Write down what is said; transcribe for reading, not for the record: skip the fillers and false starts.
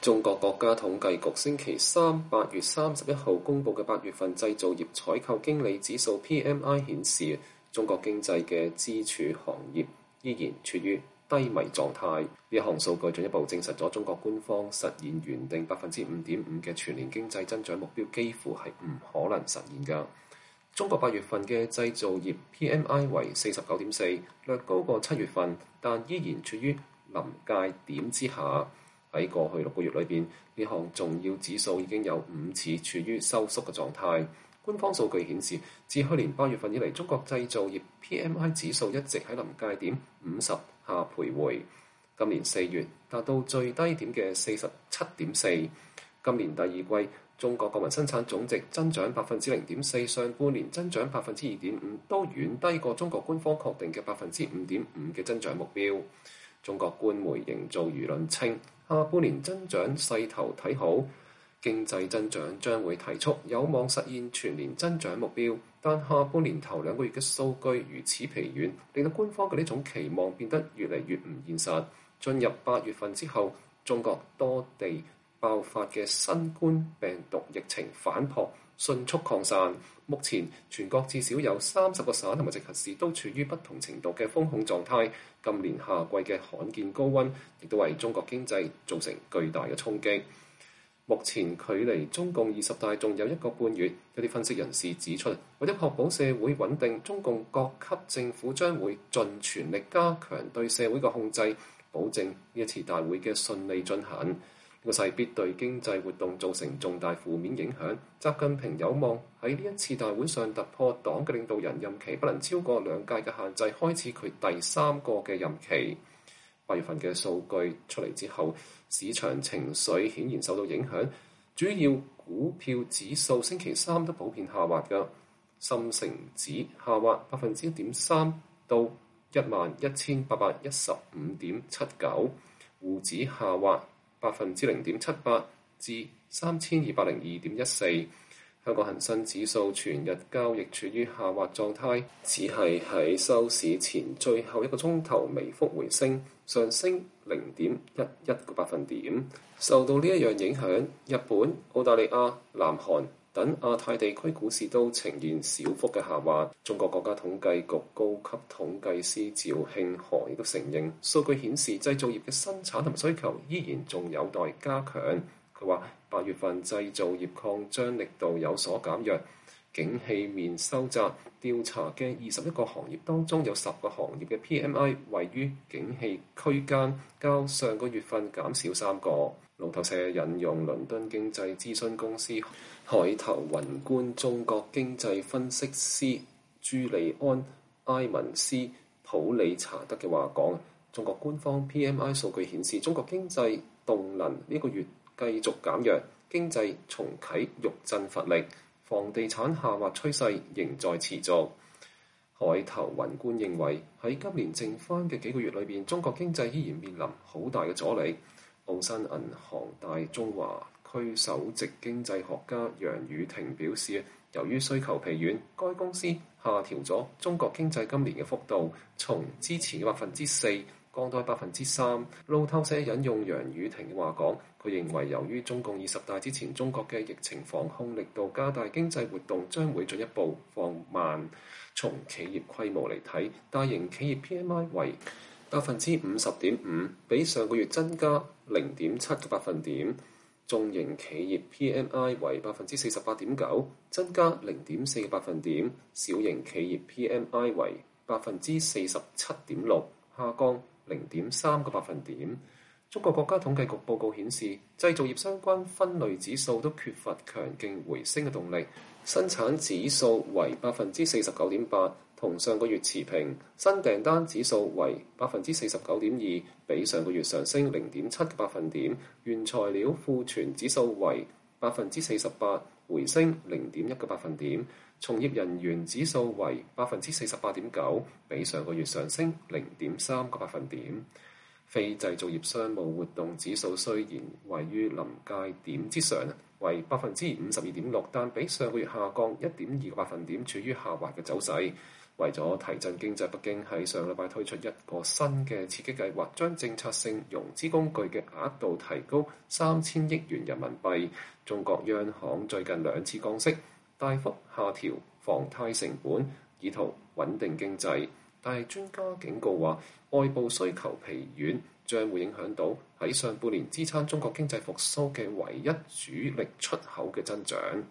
中國國家統計局星期三8月31號公佈嘅8月份製造業採購經理指數 PMI 顯示，中國經濟嘅支柱行業依然處於低迷狀態。呢一項數據進一步證實咗中國官方實現原定5.5%嘅全年經濟增長目標幾乎係唔可能實現㗎。中國8月份嘅製造業 PMI 為49.4，略高過7月份，但依然處於臨界點之下。喺過去6個月裏邊，呢項重要指數已經有5次處於收縮嘅狀態。官方數據顯示，自去年8月份以嚟，中國製造業 PMI 指數一直喺臨界點50下徘徊。今年4月達到最低點嘅47.4。今年第二季，中國國民生產總值增長0.4%，上半年增長2.5%，都遠低過中國官方確定嘅5.5%嘅增長目標。中國官媒營造輿論稱，下半年增長勢頭睇好，經濟增長將會提速，有望實現全年增長目標。但下半年頭2個月嘅數據如此疲軟，令到官方嘅呢種期望變得越嚟越唔現實。進入8月份之後，中國多地爆發嘅新冠病毒疫情反撲迅速擴散，目前全國至少有30個省同埋直轄市都處於不同程度嘅封控狀態。今年夏季嘅罕見高溫亦都為中國經濟造成巨大嘅衝擊。目前距離中共20大仲有1個半月，有啲分析人士指出，為咗確保社會穩定，中共各級政府將會盡全力加強對社會嘅控制，保證呢一次大會嘅順利進行。呢個勢必對經濟活動造成重大負面影響。習近平有望喺呢一次大會上突破黨嘅領導人任期不能超過2屆嘅限制，開始佢第3個嘅任期。8月份嘅數據出嚟之後，市場情緒顯然受到影響，主要股票指數星期三都普遍下滑嘅。深成指下滑1.3%到11,815.79，滬指下滑0.78%至3202.14。香港恒生指數全日交易處於下滑狀態，只係喺收市前最後1個鐘頭微幅回升，上升0.11個百分點。受到呢一樣影響，日本、澳大利亞、南韓等亞太地區股市都呈現小幅嘅下滑。中國國家統計局高級統計師趙慶河亦都承認，數據顯示製造業嘅生產同埋需求依然仲有待加強。佢話8月份製造業擴張力度有所減弱，景氣面收窄。調查嘅21個行業當中，有10個行業嘅 PMI 位於景氣區間，較上個月份減少3個。路透社引用倫敦經濟諮詢公司海頭宏觀中國經濟分析師朱利安埃文斯普里查德嘅話講，中國官方 PMI 數據顯示，中國經濟動能呢個月繼續減弱，經濟重啟欲振乏力，房地產下滑趨勢仍在持續。海頭宏觀認為喺今年剩翻嘅幾個月裏邊，中國經濟依然面臨好大嘅阻力。澳新銀行大中華區首席經濟學家楊宇霆表示，由於需求疲軟，該公司下調咗中國經濟今年嘅幅度，從之前嘅4%降到3%。路透社引用楊宇霆嘅話講，佢認為由於中共20大之前中國嘅疫情防控力度加大，經濟活動將會進一步放慢。從企業規模嚟睇，大型企業 PMI 為50.5%，比上個月增加0.7個百分點。中型企業 PMI 為48.9%，增加0.4個百分點。小型企業 PMI 為47.6%，下降0.3個百分點。中國國家統計局報告顯示，製造業相關分類指數都缺乏強勁回升嘅動力。生產指數為49.8%，同上個月持平。新訂單指數為49.2%，比上個月上升0.7個百分點。原材料庫存指數為48%，回升0.1個百分點。從業人員指數為48.9%，比上個月上升0.3個百分點。非製造業商務活動指數雖然位於臨界點之上，為52.6%，但比上個月下降1.2個百分點，處於下滑嘅走勢。 為咗提振經濟，北京喺上禮拜推出一個新嘅刺激計劃，將政策性融資工具嘅額度提高3000億元人民幣。中國央行最近2次降息，大幅下調房貸成本，以圖穩定經濟。但係專家警告話，外部需求疲軟將會影響到喺上半年支撐中國經濟復甦嘅唯一主力出口嘅增長。